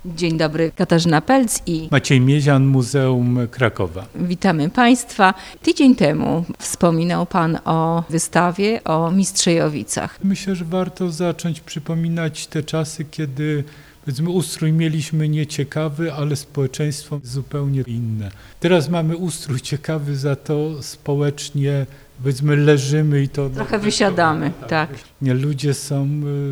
Dzień dobry, Katarzyna Pelc i Maciej Miezian, Muzeum Krakowa. witamy Państwa. Tydzień temu wspominał Pan o wystawie o Mistrzejowicach. Myślę, że warto zacząć przypominać te czasy, kiedy powiedzmy, ustrój mieliśmy nieciekawy, ale społeczeństwo zupełnie inne. Teraz mamy ustrój ciekawy, za to społecznie powiedzmy leżymy i to... Trochę wysiadamy, tak. Ludzie są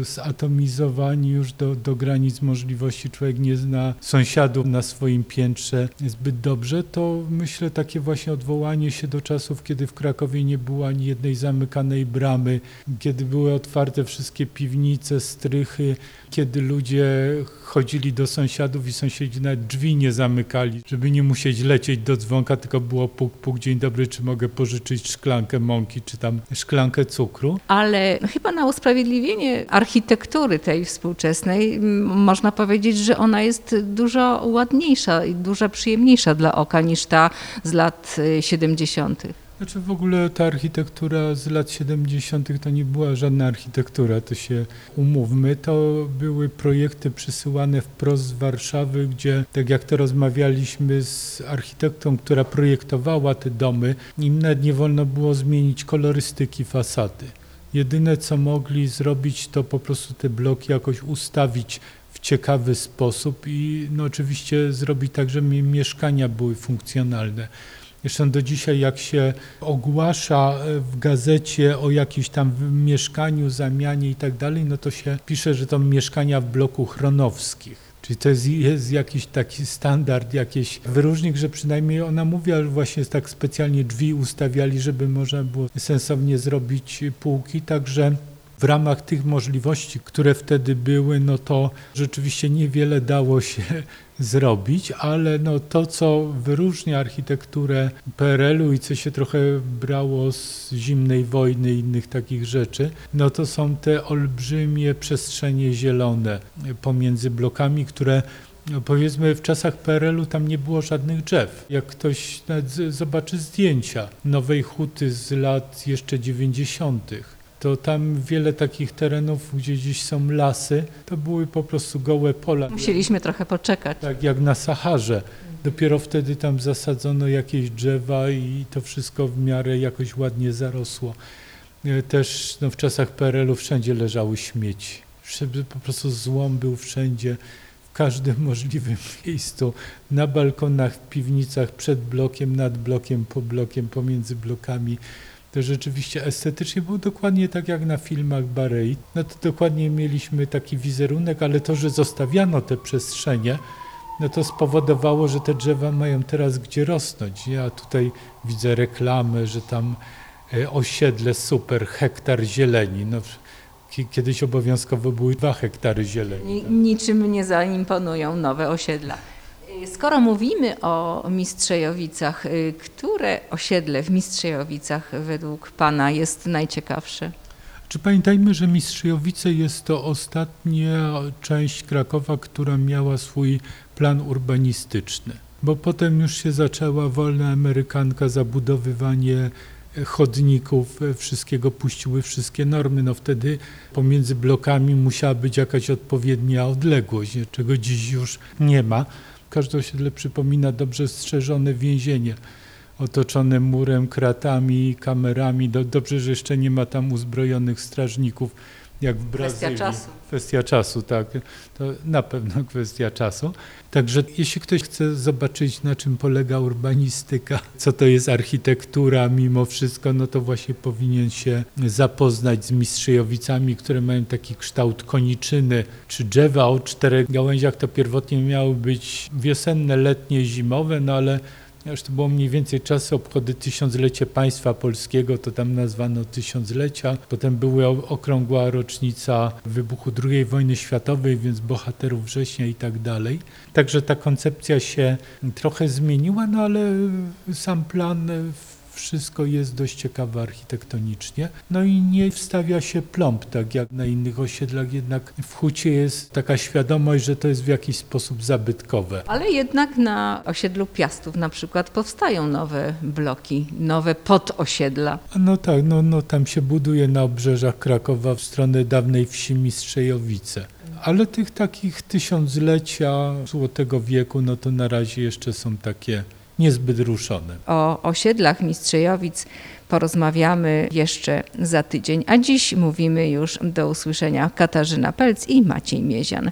zatomizowani już do granic możliwości. Człowiek nie zna sąsiadów na swoim piętrze zbyt dobrze. To myślę takie właśnie odwołanie się do czasów, kiedy w Krakowie nie było ani jednej zamykanej bramy, kiedy były otwarte wszystkie piwnice, strychy, kiedy ludzie chodzili do sąsiadów i sąsiedzi nawet drzwi nie zamykali, żeby nie musieć lecieć do dzwonka, tylko było puk, puk, dzień dobry, czy mogę pożyczyć szklankę mąki, czy tam szklankę cukru. Ale chyba na usprawiedliwienie architektury tej współczesnej można powiedzieć, że ona jest dużo ładniejsza i dużo przyjemniejsza dla oka niż ta z lat 70. Znaczy w ogóle ta architektura z lat 70. to nie była żadna architektura, to się umówmy, to były projekty przysyłane wprost z Warszawy, gdzie tak jak to rozmawialiśmy z architektą, która projektowała te domy, im nawet nie wolno było zmienić kolorystyki fasady. Jedyne co mogli zrobić to po prostu te bloki jakoś ustawić w ciekawy sposób i no oczywiście zrobić tak, żeby mieszkania były funkcjonalne. Zresztą do dzisiaj jak się ogłasza w gazecie o jakimś tam mieszkaniu, zamianie i tak dalej, no to się pisze, że to mieszkania w bloku chronowskich. Czyli to jest jakiś taki standard, jakiś wyróżnik, że przynajmniej ona mówiła, że właśnie tak specjalnie drzwi ustawiali, żeby można było sensownie zrobić półki, także w ramach tych możliwości, które wtedy były, no to rzeczywiście niewiele dało się zrobić, ale no to, co wyróżnia architekturę PRL-u i co się trochę brało z zimnej wojny i innych takich rzeczy, no to są te olbrzymie przestrzenie zielone pomiędzy blokami, które no powiedzmy w czasach PRL-u tam nie było żadnych drzew. Jak ktoś nawet zobaczy zdjęcia Nowej Huty z lat jeszcze 90., to tam wiele takich terenów, gdzie gdzieś są lasy, to były po prostu gołe pola. Musieliśmy trochę poczekać. Tak jak na Saharze. Dopiero wtedy tam zasadzono jakieś drzewa i to wszystko w miarę jakoś ładnie zarosło. Też no, w czasach PRL-u wszędzie leżały śmieci. Po prostu złom był wszędzie, w każdym możliwym miejscu. Na balkonach, w piwnicach, przed blokiem, nad blokiem, po blokiem, pomiędzy blokami. To rzeczywiście estetycznie było dokładnie tak jak na filmach Barei. No to dokładnie mieliśmy taki wizerunek, ale to, że zostawiano te przestrzenie, no to spowodowało, że te drzewa mają teraz gdzie rosnąć. Ja tutaj widzę reklamę, że tam osiedle super, hektar zieleni. No, kiedyś obowiązkowo były 2 hektary zieleni. Niczym nie zaimponują nowe osiedla. Skoro mówimy o Mistrzejowicach, które osiedle w Mistrzejowicach według Pana jest najciekawsze? Czy pamiętajmy, że Mistrzejowice jest to ostatnia część Krakowa, która miała swój plan urbanistyczny, bo potem już się zaczęła wolna amerykanka, zabudowywanie chodników, wszystkiego puściły wszystkie normy. No wtedy pomiędzy blokami musiała być jakaś odpowiednia odległość, czego dziś już nie ma. Każde osiedle przypomina dobrze strzeżone więzienie, otoczone murem, kratami, kamerami. Dobrze, że jeszcze nie ma tam uzbrojonych strażników, jak w Brazylii. Kwestia czasu. Kwestia czasu, tak. To na pewno kwestia czasu. Także jeśli ktoś chce zobaczyć, na czym polega urbanistyka, co to jest architektura mimo wszystko, no to właśnie powinien się zapoznać z Mistrzejowicami, które mają taki kształt koniczyny, czy drzewa o 4 gałęziach. To pierwotnie miały być wiosenne, letnie, zimowe, no ale już to było mniej więcej czasy obchody tysiąclecia państwa polskiego, to tam nazwano tysiąclecia. Potem była okrągła rocznica wybuchu II wojny światowej, więc bohaterów września i tak dalej. Także ta koncepcja się trochę zmieniła, no ale sam plan, wszystko jest dość ciekawe architektonicznie. No i nie wstawia się plomb, tak jak na innych osiedlach, jednak w Hucie jest taka świadomość, że to jest w jakiś sposób zabytkowe. Ale jednak na osiedlu Piastów na przykład powstają nowe bloki, nowe podosiedla. No tak, no tam się buduje na obrzeżach Krakowa w stronę dawnej wsi Mistrzejowice. ale tych takich tysiąclecia Złotego Wieku, no to na razie jeszcze są takie niezbyt ruszone. O osiedlach Mistrzejowic porozmawiamy jeszcze za tydzień, a dziś mówimy już do usłyszenia Katarzyna Pelc i Maciej Miezian.